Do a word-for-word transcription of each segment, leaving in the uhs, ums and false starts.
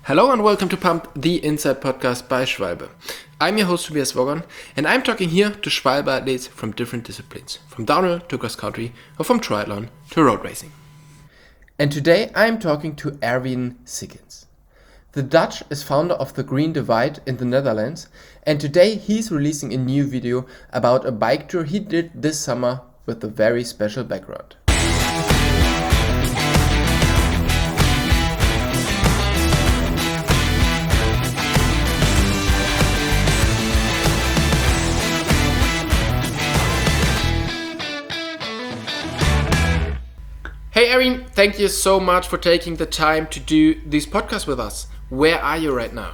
Hello and welcome to Pump, the Inside Podcast by Schwalbe. I'm your host Tobias Wogon, and I'm talking here to Schwalbe athletes from different disciplines, from downhill to cross country, or from triathlon to road racing. And today I'm talking to Erwin Sikkens. The Dutch is founder of the Green Divide in the Netherlands, and today he's releasing a new video about a bike tour he did this summer with a very special background. Hey Erwin, thank you so much for taking the time to do this podcast with us. Where are you right now?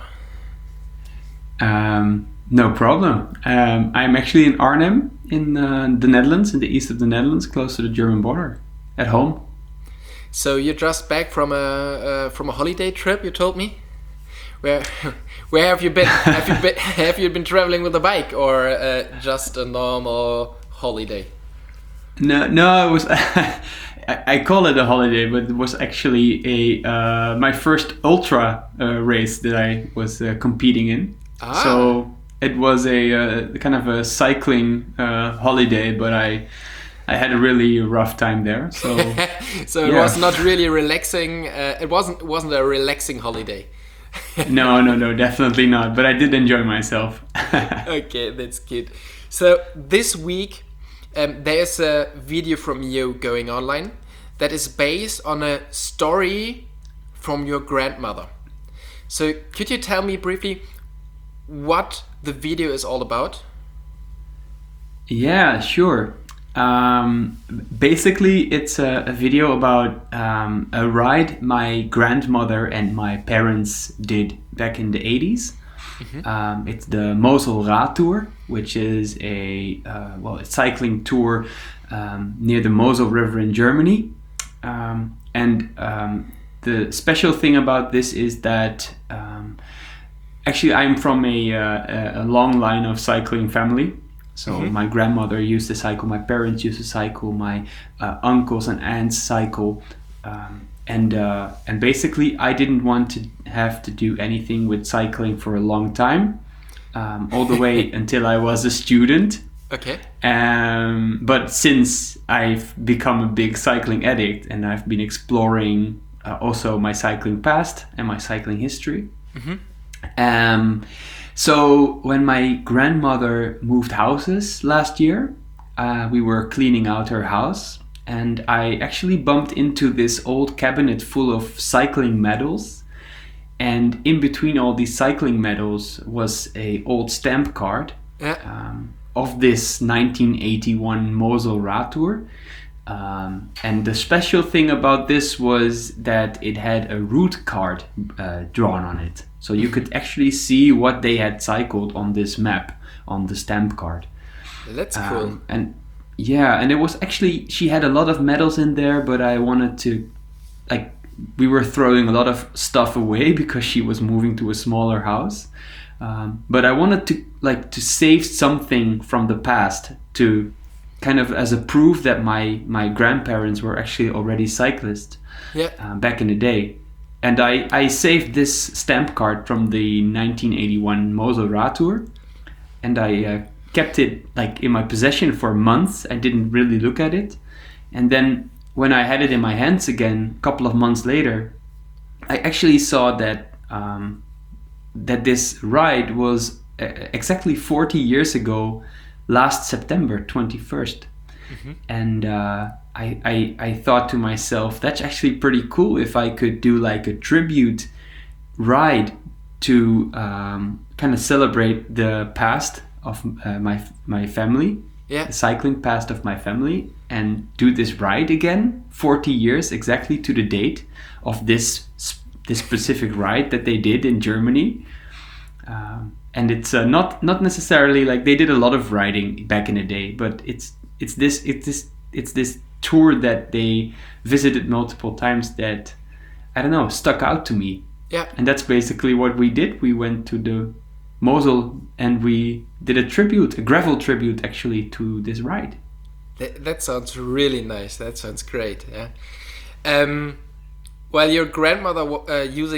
Um, no problem. Um, I'm actually in Arnhem in uh, the Netherlands, in the east of the Netherlands, close to the German border, at home. So you're just back from a uh, from a holiday trip, you told me? Where where have you been? have you been have you been traveling with a bike or uh, just a normal holiday? No, no, it was. I call it a holiday, but it was actually a uh, my first ultra uh, race that I was uh, competing in. Ah. So it was a uh, kind of a cycling uh, holiday, but I I had a really rough time there. So so it yeah. was not really relaxing. Uh, it wasn't it wasn't a relaxing holiday. no, no, no, definitely not. But I did enjoy myself. Okay, that's good. So this week. Um, there's a video from you going online that is based on a story from your grandmother. So could you tell me briefly what the video is all about? Yeah, sure. Um, basically, it's a, a video about um, a ride my grandmother and my parents did back in the eighties. Mm-hmm. Um, it's the Mosel Radtour, which is a uh, well, a cycling tour um, near the Mosel River in Germany. Um, and um, the special thing about this is that um, actually I'm from a, uh, a long line of cycling family. So mm-hmm. my grandmother used to cycle, my parents used to cycle, my uh, uncles and aunts cycle. Um, And uh, and basically, I didn't want to have to do anything with cycling for a long time, um, all the way until I was a student. Okay. Um, but since I've become a big cycling addict and I've been exploring uh, also my cycling past and my cycling history. Mm-hmm. Um, so when my grandmother moved houses last year, uh, we were cleaning out her house. And I actually bumped into this old cabinet full of cycling medals. And in between all these cycling medals was a old stamp card yeah. um, of this nineteen eighty-one Mosel Radtour. Um, and the special thing about this was that it had a route card uh, drawn on it. So you could actually see what they had cycled on this map, on the stamp card. That's cool. Um, and Yeah, and it was actually, she had a lot of medals in there, but I wanted to, like, we were throwing a lot of stuff away because she was moving to a smaller house. Um, but I wanted to, like, to save something from the past to kind of as a proof that my, my grandparents were actually already cyclists yeah. uh, back in the day. And I, I saved this stamp card from the nineteen eighty-one Mosel Radtour, and I uh, kept it like in my possession for months. I didn't really look at it, and then when I had it in my hands again a couple of months later, I actually saw that um, that this ride was uh, exactly forty years ago, last September twenty-first. Mm-hmm. And uh, I, I I thought to myself, that's actually pretty cool if I could do like a tribute ride to um, kind of celebrate the past of uh, my my family, yeah. the cycling past of my family, and do this ride again, forty years exactly to the date of this this specific ride that they did in Germany. Um, and it's uh, not not necessarily like they did a lot of riding back in the day, but it's it's this it's this it's this tour that they visited multiple times that I don't know stuck out to me. Yeah, and that's basically what we did. We went to the Mosel and we did a tribute, a gravel tribute actually to this ride. That, that sounds really nice. That sounds great. Yeah. Um, while your grandmother uh, using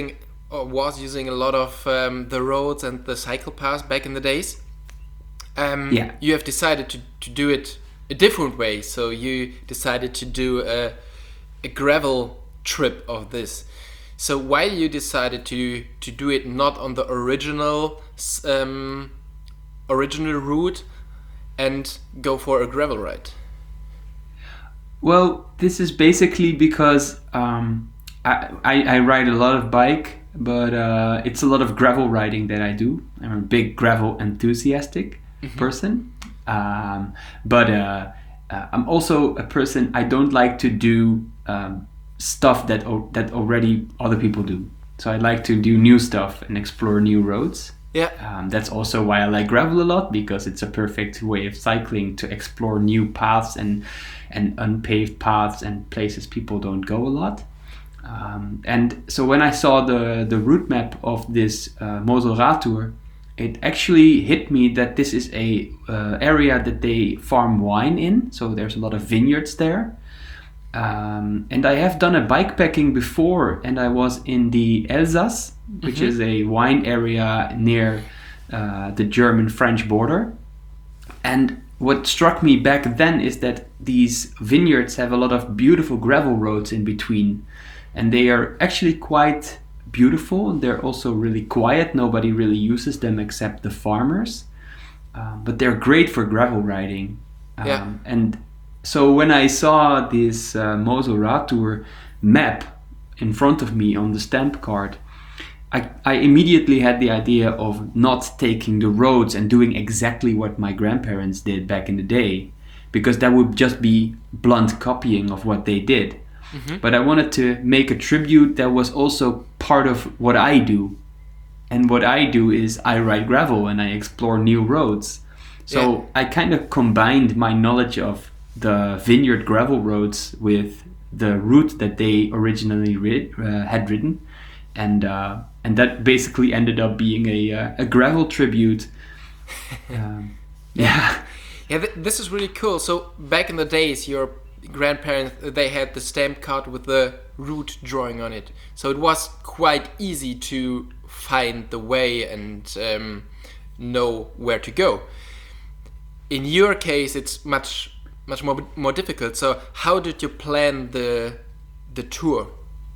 or was using a lot of um, the roads and the cycle paths back in the days. Um, Yeah. You have decided to, to do it a different way. So you decided to do a, a gravel trip of this. So why you decided to to do it not on the original um, original route and go for a gravel ride? Well, this is basically because um, I, I, I ride a lot of bike, but uh, it's a lot of gravel riding that I do. I'm a big gravel enthusiastic mm-hmm. person. Um, but uh, uh, I'm also a person, I don't like to do um, stuff that o- that already other people do. So I like to do new stuff and explore new roads. Yeah. Um, that's also why I like gravel a lot, because it's a perfect way of cycling to explore new paths and and unpaved paths and places people don't go a lot. Um, and so when I saw the, the route map of this uh, Mosel Radtour, it actually hit me that this is a uh, area that they farm wine in. So there's a lot of vineyards there. Um, and I have done a bikepacking before, and I was in the Elsass, which mm-hmm. is a wine area near uh, the German-French border. And what struck me back then is that these vineyards have a lot of beautiful gravel roads in between, and they are actually quite beautiful. They're also really quiet. Nobody really uses them except the farmers, um, but they're great for gravel riding. Um, yeah. And so when I saw this uh, Mosel Radtour map in front of me on the stamp card, I, I immediately had the idea of not taking the roads and doing exactly what my grandparents did back in the day, because that would just be blunt copying of what they did. Mm-hmm. But I wanted to make a tribute that was also part of what I do. And what I do is I ride gravel and I explore new roads. So yeah. I kind of combined my knowledge of the vineyard gravel roads with the route that they originally rid, uh, had ridden. And uh, and that basically ended up being a uh, a gravel tribute. Um, yeah, yeah. Th- this is really cool. So back in the days, your grandparents they had the stamp card with the route drawing on it. So it was quite easy to find the way and um, know where to go. In your case, it's much much more more difficult. So how did you plan the the tour?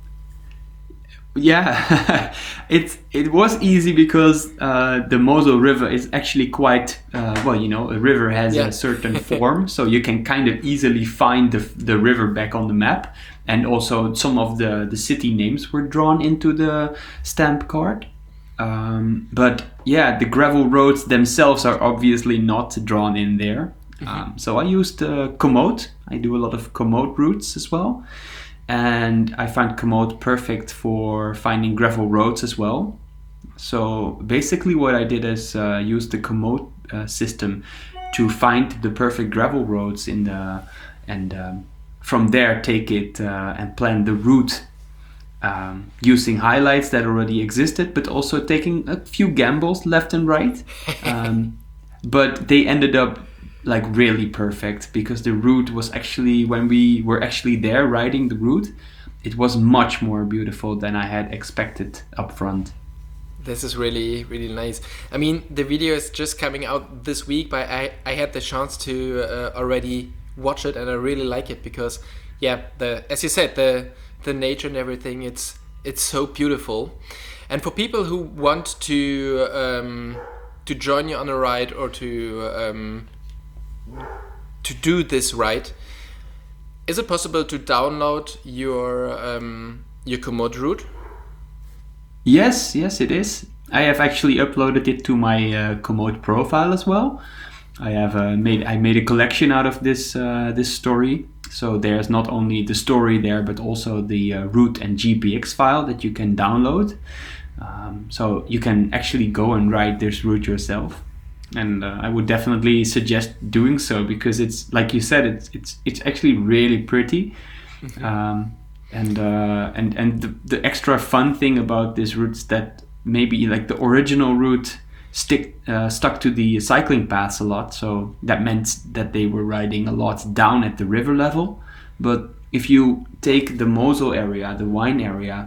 Yeah, it's it was easy because uh, the Mosel River is actually quite uh, well. You know, a river has yeah. a certain form, so you can kind of easily find the the river back on the map. And also, some of the the city names were drawn into the stamp card. Um, but yeah, the gravel roads themselves are obviously not drawn in there. Mm-hmm. Um, so I used uh, Komoot. I do a lot of Komoot routes as well. And I find Komoot perfect for finding gravel roads as well. So basically what I did is uh, use the Komoot uh, system to find the perfect gravel roads in the, and um, from there take it uh, and plan the route um, using highlights that already existed, but also taking a few gambles left and right. Um, but they ended up like really perfect, because the route was actually, when we were actually there riding the route, it was much more beautiful than I had expected up front. This is really, really nice. I mean, the video is just coming out this week, but I, I had the chance to uh, already watch it, and I really like it because, yeah, the as you said, the the nature and everything, it's it's so beautiful. And for people who want to um, to join you on a ride or to um, to do this ride, is it possible to download your um, your Komoot route? Yes, yes, it is. I have actually uploaded it to my uh, Komoot profile as well. I have uh, made I made a collection out of this uh, this story. So there's not only the story there, but also the uh, route and G P X file that you can download. Um, so you can actually go and ride this route yourself. And uh, I would definitely suggest doing so, because it's, like you said, it's it's it's actually really pretty. Mm-hmm. Um, and uh, and and the, the extra fun thing about this route is that maybe like the original route stick uh, stuck to the cycling paths a lot, so that meant that they were riding a lot down at the river level. But if you take the Mosel area, the wine area,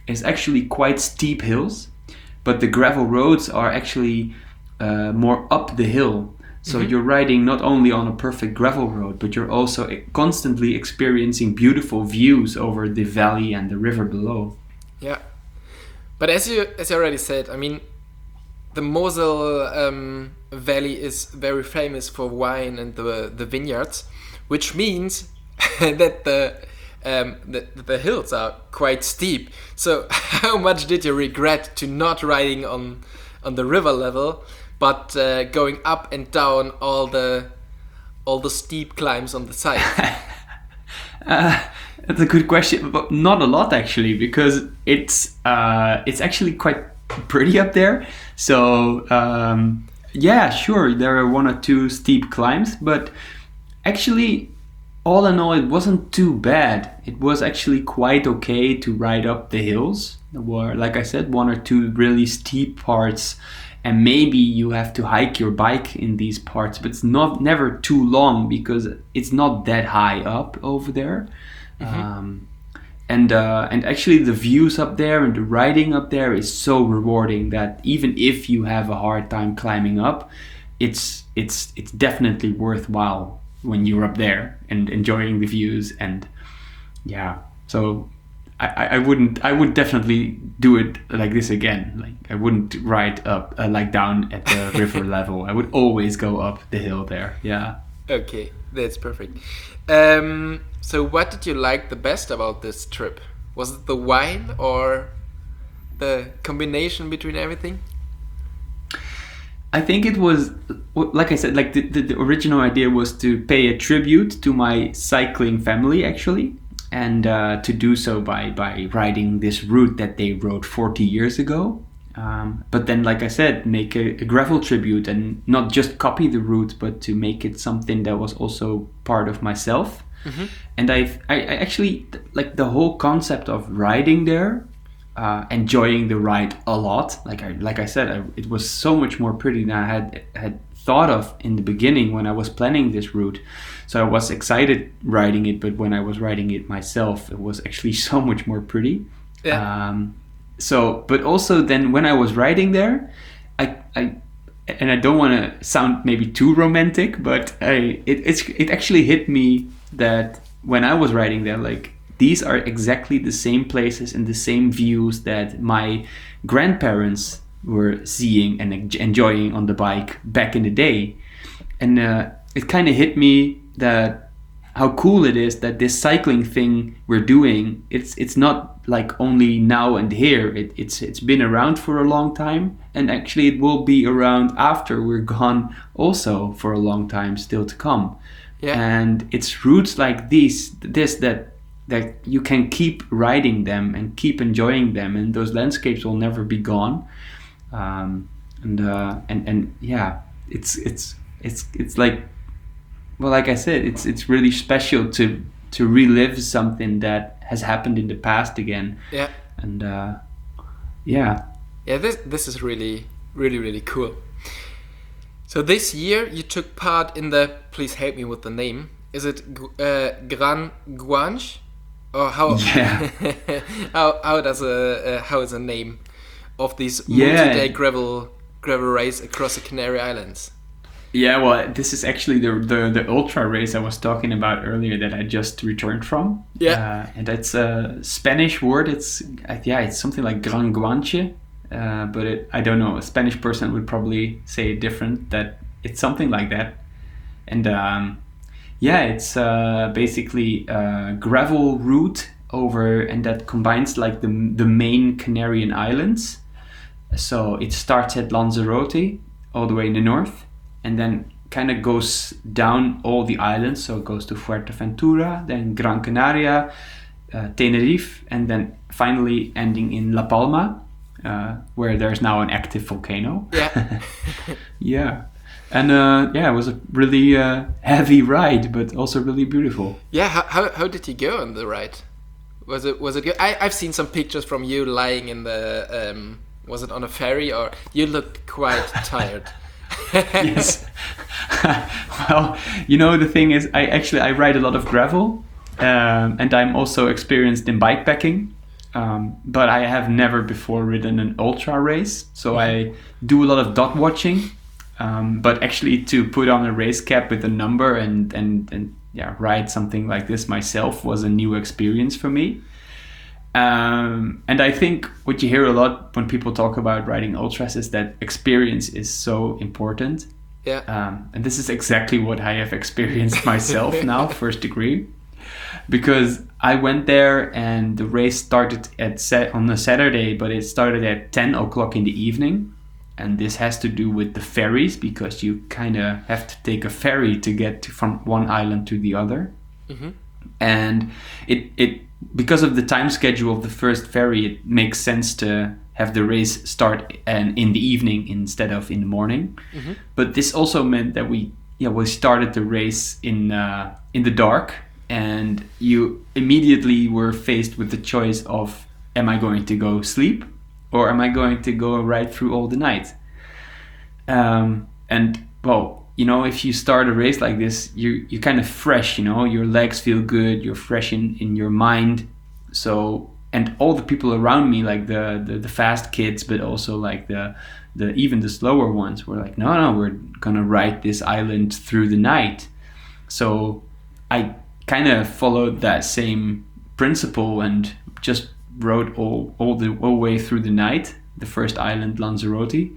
is actually quite steep hills, but the gravel roads are actually uh, more up the hill. So mm-hmm. you're riding not only on a perfect gravel road, but you're also constantly experiencing beautiful views over the valley and the river below. Yeah, but as you as you already said, I mean, the Mosel um, Valley is very famous for wine and the the vineyards, which means that the, um, the the hills are quite steep. So how much did you regret to not riding on on the river level, but uh, going up and down all the all the steep climbs on the side? uh, that's a good question, but not a lot actually, because it's uh, it's actually quite pretty up there. So um, yeah, sure, there are one or two steep climbs, but actually, all in all, it wasn't too bad. It was actually quite okay to ride up the hills. There were, like I said, one or two really steep parts, and maybe you have to hike your bike in these parts, but it's not never too long because it's not that high up over there. Mm-hmm. Um, and uh, and actually the views up there and the riding up there is so rewarding that even if you have a hard time climbing up, it's it's it's definitely worthwhile when you're up there and enjoying the views. And yeah, so I, I wouldn't I would definitely do it like this again. Like I wouldn't ride up uh, like down at the river level. I would always go up the hill there. Yeah. Okay, that's perfect. Um, so what did you like the best about this trip? Was it the wine or the combination between everything? I think it was, like I said, like the, the, the original idea was to pay a tribute to my cycling family, actually, and uh, to do so by, by riding this route that they rode forty years ago. Um, but then, like I said, make a, a gravel tribute and not just copy the route, but to make it something that was also part of myself. Mm-hmm. And I've, I, I actually, like the whole concept of riding there, Uh, enjoying the ride a lot. Like I, like I said, I, it was so much more pretty than I had had thought of in the beginning when I was planning this route. So I was excited riding it, but when I was riding it myself, it was actually so much more pretty. Yeah. Um, so, but also then when I was riding there, I, I and I don't want to sound maybe too romantic, but I, it, it's it actually hit me that when I was riding there, like, these are exactly the same places and the same views that my grandparents were seeing and enjoying on the bike back in the day. And uh, it kind of hit me that how cool it is that this cycling thing we're doing, it's it's not like only now and here. It, it's it's been around for a long time, and actually it will be around after we're gone also for a long time still to come. Yeah. And it's routes like these, this that that you can keep riding them and keep enjoying them, and those landscapes will never be gone. Um, and uh, and and yeah, it's it's it's it's like, well, like I said, it's it's really special to to relive something that has happened in the past again. Yeah. And uh, yeah. Yeah, this this is really really really cool. So this year you took part in the, please help me with the name. Is it uh, Grand Guanche? Or how yeah. how how does a uh, how is the name of this multi-day yeah. gravel gravel race across the Canary Islands? Yeah, well, this is actually the the, the ultra race I was talking about earlier that I just returned from. Yeah, uh, and it's a Spanish word. It's uh, yeah, it's something like Gran Guanche, uh, but it, I don't know. A Spanish person would probably say it different. That it's something like that, and. Um, Yeah, it's uh, basically a gravel route over, and that combines like the the main Canarian islands. So it starts at Lanzarote, all the way in the north, and then kind of goes down all the islands. So it goes to Fuerteventura, then Gran Canaria, uh, Tenerife, and then finally ending in La Palma, uh, where there's now an active volcano. Yeah. Yeah. And uh, yeah, it was a really uh, heavy ride, but also really beautiful. Yeah, how, how how did you go on the ride? Was it was it good? I I've seen some pictures from you lying in the um, was it on a ferry, or you looked quite tired. Yes. Well, you know, the thing is, I actually I ride a lot of gravel, um, and I'm also experienced in bikepacking. Um, but I have never before ridden an ultra race. So I do a lot of dot watching. Um, but actually to put on a race cap with a number and, and, and yeah, ride something like this myself was a new experience for me. Um, and I think what you hear a lot when people talk about riding ultras is that experience is so important. Yeah. Um, and this is exactly what I have experienced myself now, first degree, because I went there and the race started at set on a Saturday, but it started at ten o'clock in the evening. And this has to do with the ferries, because you kind of have to take a ferry to get to, from one island to the other. Mm-hmm. And it it because of the time schedule of the first ferry, it makes sense to have the race start and in the evening instead of in the morning. Mm-hmm. But this also meant that we yeah we started the race in uh, in the dark, and you immediately were faced with the choice of, am I going to go sleep or am I going to go right through all the night? Um, and well, you know, if you start a race like this, you you're kind of fresh, you know, your legs feel good, you're fresh in, in your mind. So, and all the people around me, like the, the, the fast kids, but also like the, the even the slower ones were like, no, no, we're gonna ride this island through the night. So I kind of followed that same principle and just rode all, all the all way through the night, the first island, Lanzarote.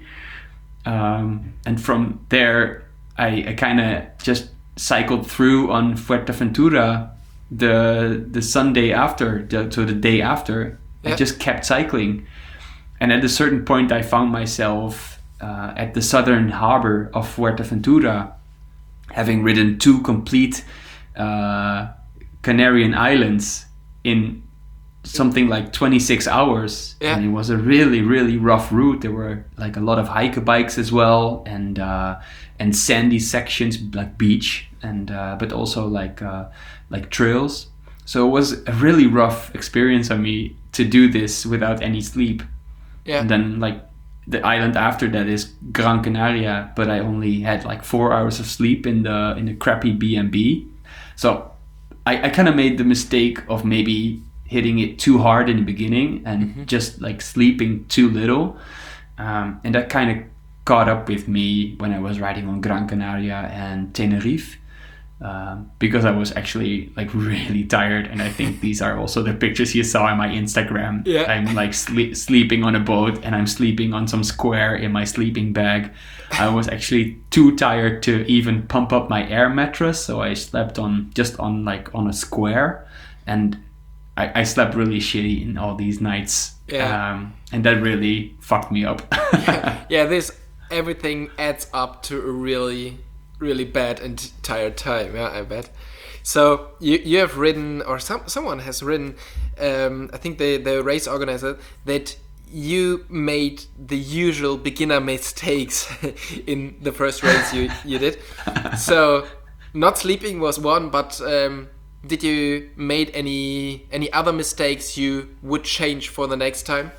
Um, and from there, I, I kind of just cycled through on Fuerteventura the the Sunday after, the, so the day after. Yeah. I just kept cycling. And at a certain point, I found myself uh, at the southern harbor of Fuerteventura, having ridden two complete uh, Canarian islands in something like twenty-six hours. Yeah. And it was a really, really rough route. There were like a lot of hiker bikes as well, and uh, and sandy sections like beach, and uh, but also like uh, like trails. So it was a really rough experience on me to do this without any sleep. Yeah. And then like the island after that is Gran Canaria, but I only had like four hours of sleep in the in a crappy B and B. So I, I kind of made the mistake of maybe hitting it too hard in the beginning and mm-hmm. just like sleeping too little. Um, and that kind of caught up with me when I was riding on Gran Canaria and Tenerife, um, because I was actually like really tired. And I think these are also the pictures you saw on my Instagram. Yeah. I'm like sleep, sleeping on a boat, and I'm sleeping on some square in my sleeping bag. I was actually too tired to even pump up my air mattress, so I slept on just on like on a square, and I, I slept really shitty in all these nights. Yeah. Um, and that really fucked me up. yeah, yeah, this everything adds up to a really, really bad and tired time. Yeah, I bet. So you you have ridden, or some someone has ridden. Um, I think the the race organizer, that you made the usual beginner mistakes in the first race you you did. So not sleeping was one, but um, did you made any any other mistakes you would change for the next time?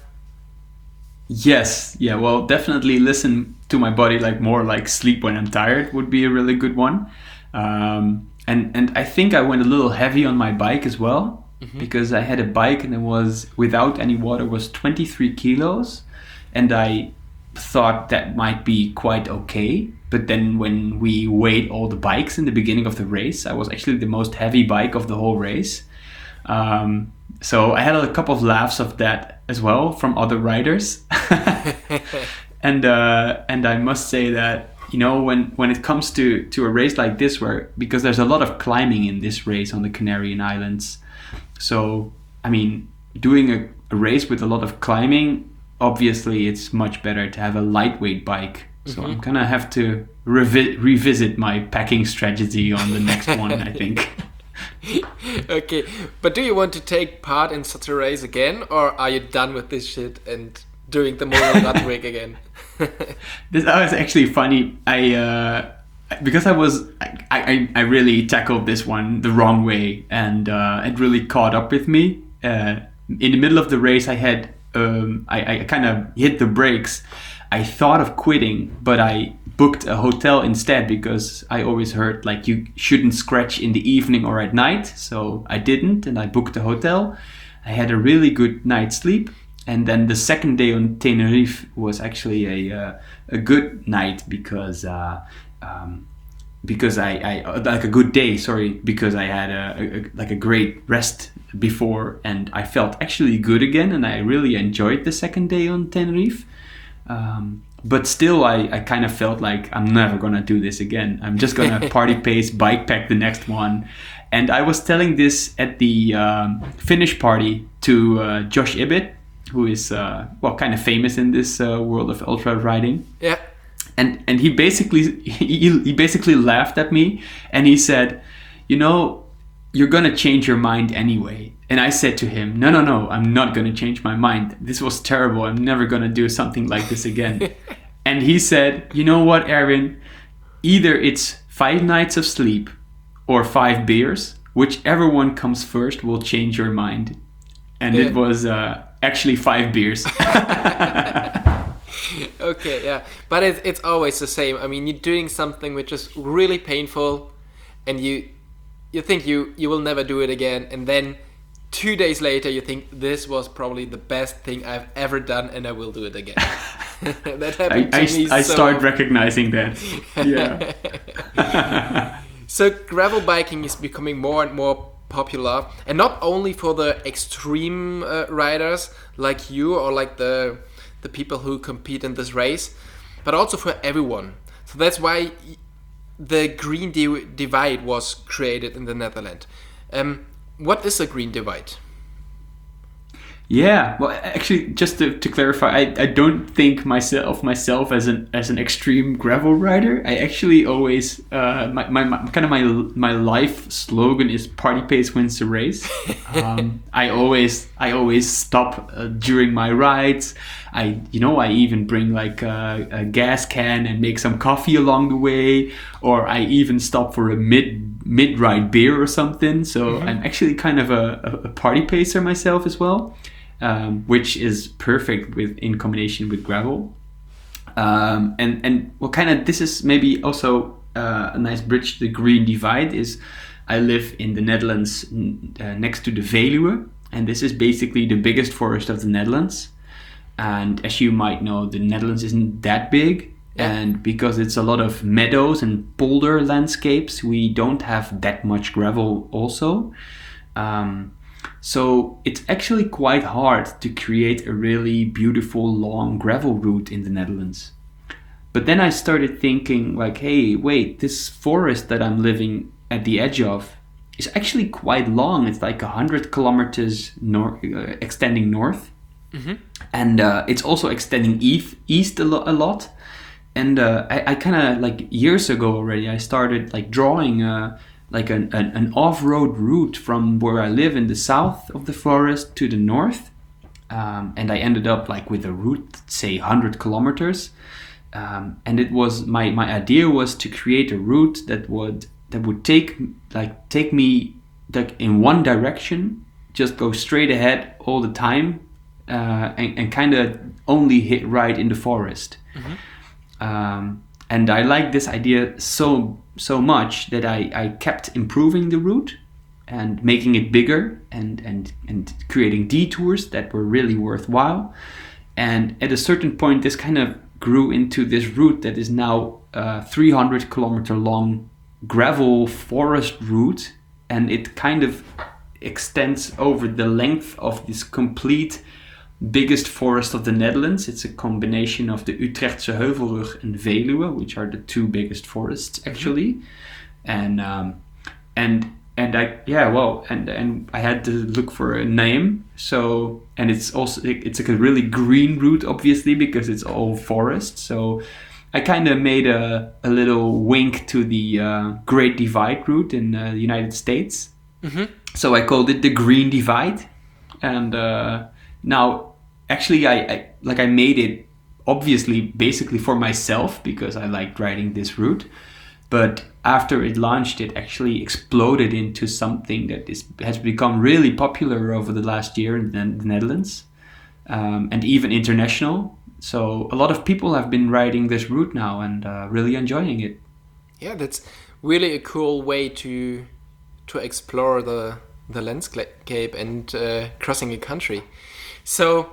Yes, yeah, well, definitely listen to my body, like more like sleep when I'm tired would be a really good one. Um, and and I think I went a little heavy on my bike as well, mm-hmm. because I had a bike and it was without any water was twenty-three kilos, and I thought that might be quite okay. But then when we weighed all the bikes in the beginning of the race, I was actually the most heavy bike of the whole race. Um, so I had a couple of laughs of that as well from other riders. and uh, and I must say that, you know, when, when it comes to, to a race like this, where because there's a lot of climbing in this race on the Canarian Islands. So, I mean, doing a, a race with a lot of climbing, obviously it's much better to have a lightweight bike. So mm-hmm. I'm gonna have to revi- revisit my packing strategy on the next one, I think. Okay, but do you want to take part in such a race again, or are you done with this shit and doing the Moral Radweg again? This was actually funny. I uh, because I was I, I I really tackled this one the wrong way, and uh, it really caught up with me. Uh, in the middle of the race, I had um, I I kind of hit the brakes. I thought of quitting, but I booked a hotel instead, because I always heard like you shouldn't scratch in the evening or at night. So I didn't, and I booked a hotel. I had a really good night's sleep. And then the second day on Tenerife was actually a uh, a good night because uh, um, because I, I like a good day. Sorry, because I had a, a like a great rest before, and I felt actually good again, and I really enjoyed the second day on Tenerife. Um, but still, I, I kind of felt like I'm never gonna do this again. I'm just gonna party pace, bike pack the next one. And I was telling this at the um, finish party to uh, Josh Ibbett, who is uh, well kind of famous in this uh, world of ultra riding. Yeah. And and he basically he, he basically laughed at me, and he said, you know, you're gonna change your mind anyway. And I said to him, no, no, no, I'm not gonna change my mind. This was terrible. I'm never gonna do something like this again. And he said, you know what, Erwin? Either it's five nights of sleep or five beers. Whichever one comes first will change your mind. And yeah. It was uh, actually five beers. Okay, yeah, but it's it's always the same. I mean, you're doing something which is really painful, and you you think you you will never do it again, and then two days later you think this was probably the best thing I've ever done, and I will do it again. That happened I, to I, me. I so... start recognizing that. Yeah. So gravel biking is becoming more and more popular, and not only for the extreme uh, riders like you or like the the people who compete in this race, but also for everyone. So that's why the Green Di- Divide was created in the Netherlands. Um, what is a Green Divide? Yeah, well, actually, just to, to clarify, I, I don't think myself myself as an as an extreme gravel rider. I actually always uh, my, my, my kind of my my life slogan is "Party pace wins the race." um, I always I always stop uh, during my rides. I you know I even bring like a, a gas can and make some coffee along the way, or I even stop for a mid mid ride beer or something. So mm-hmm. I'm actually kind of a, a party pacer myself as well. Um, which is perfect with in combination with gravel, um, and and well, kind of this is maybe also uh, a nice bridge to the Green Divide. Is I live in the Netherlands uh, next to the Veluwe, and this is basically the biggest forest of the Netherlands. And as you might know, the Netherlands isn't that big, yeah. And because it's a lot of meadows and boulder landscapes, we don't have that much gravel also. Um, So it's actually quite hard to create a really beautiful long gravel route in the Netherlands. But then I started thinking like, hey, wait, this forest that I'm living at the edge of is actually quite long. It's like one hundred kilometers nor- uh, extending north. Mm-hmm. And uh, it's also extending east, east a, lo- a lot. And uh, I, I kind of like years ago already, I started like drawing uh, like an, an, an off-road route from where I live in the south of the forest to the north. Um, and I ended up like with a route, say one hundred kilometers. Um, and it was my, my idea was to create a route that would that would take like take me like in one direction, just go straight ahead all the time, uh, and, and kind of only hit right in the forest. Mm-hmm. Um, and I like this idea so so much that I, I kept improving the route and making it bigger and, and, and creating detours that were really worthwhile. And at a certain point, this kind of grew into this route that is now a three hundred kilometer long gravel forest route. And it kind of extends over the length of this complete biggest forest of the Netherlands. It's a combination of the Utrechtse Heuvelrug and Veluwe, which are the two biggest forests actually. And um, and and I yeah well and and I had to look for a name. So and it's also it's like a really green route, obviously, because it's all forest. So I kind of made a a little wink to the uh, Great Divide route in uh, the United States. Mm-hmm. So I called it the Green Divide, and uh, now. Actually, I, I like I made it obviously basically for myself because I liked riding this route. But after it launched, it actually exploded into something that is has become really popular over the last year in the Netherlands, um, and even international. So a lot of people have been riding this route now and uh, really enjoying it. Yeah, that's really a cool way to to explore the the landscape and uh, crossing a country. So,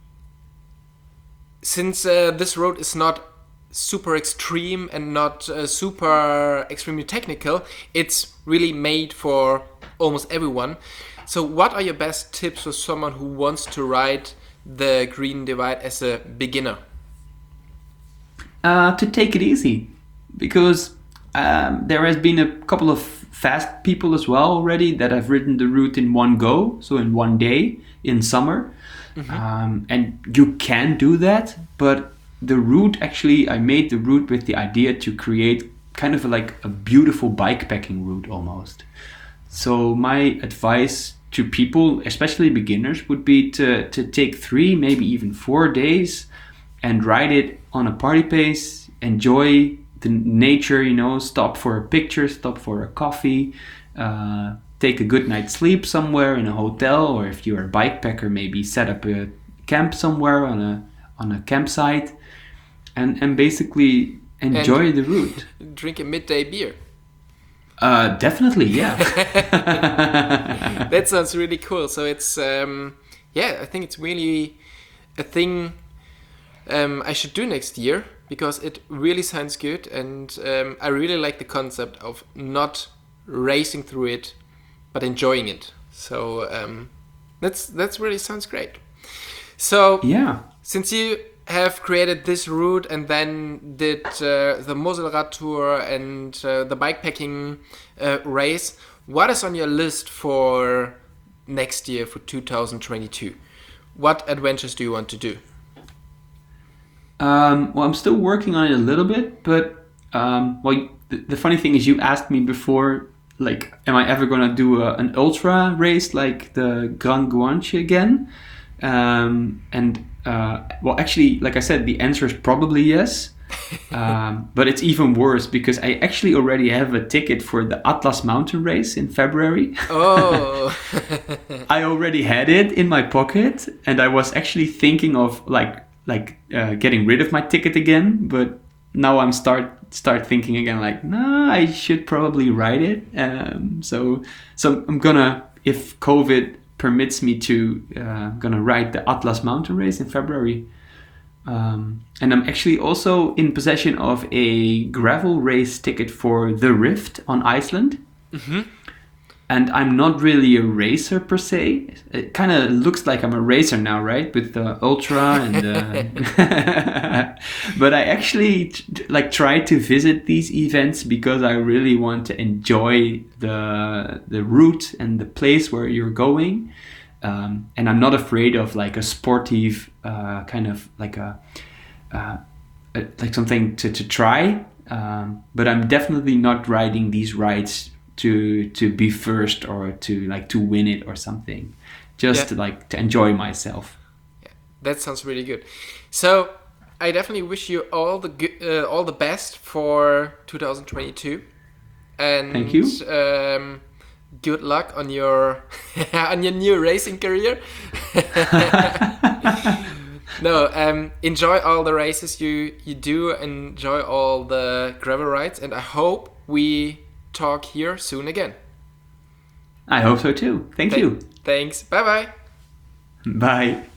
since uh, this road is not super extreme and not uh, super extremely technical, it's really made for almost everyone. So what are your best tips for someone who wants to ride the Green Divide as a beginner? Uh, to take it easy, because um, there has been a couple of fast people as well already that have ridden the route in one go, so in one day in summer. Mm-hmm. Um, and you can do that, but the route, actually, I made the route with the idea to create kind of like a beautiful bikepacking route almost. So my advice to people, especially beginners, would be to, to take three, maybe even four days and ride it on a party pace, enjoy the nature, you know, stop for a picture, stop for a coffee, uh, take a good night's sleep somewhere in a hotel, or if you're a bikepacker, maybe set up a camp somewhere on a on a campsite, and, and basically enjoy and the route. Drink a midday beer. Uh, definitely, yeah. That sounds really cool. So it's, um, yeah, I think it's really a thing um, I should do next year, because it really sounds good, and um, I really like the concept of not racing through it, but enjoying it. So um, that's that's really sounds great. So yeah, since you have created this route and then did uh, the Moselrad tour and uh, the bikepacking uh, race, what is on your list for next year, for two thousand twenty-two? What adventures do you want to do? Um, well, I'm still working on it a little bit, but um, well, the, the funny thing is, you asked me before, like, am I ever going to do a, an ultra race like the Grand Guanche again? Um, and uh, well, actually, like I said, the answer is probably yes. Um, but it's even worse, because I actually already have a ticket for the Atlas Mountain Race in February. Oh! I already had it in my pocket, and I was actually thinking of like like uh, getting rid of my ticket again. But now I'm start start thinking again, like, nah, I should probably ride it. Um, so so I'm gonna, if COVID permits me to, uh, gonna ride the Atlas Mountain Race in February. Um, and I'm actually also in possession of a gravel race ticket for the Rift on Iceland. Mm-hmm. And I'm not really a racer per se. It kind of looks like I'm a racer now, right? With the Ultra and uh... But I actually t- like try to visit these events because I really want to enjoy the the route and the place where you're going. Um, and I'm not afraid of like a sportive uh, kind of like a, uh, a like something to, to try. Um, but I'm definitely not riding these rides to to be first or to like to win it or something. Just yeah. to like to enjoy myself. Yeah, that sounds really good. So I definitely wish you all the good, uh, all the best for two thousand twenty-two. And thank you. Um, good luck on your on your new racing career. No, um, enjoy all the races you you do. Enjoy all the gravel rides, and I hope we talk here soon again. I hope so too. Thank Th- you. Thanks. Bye bye. Bye.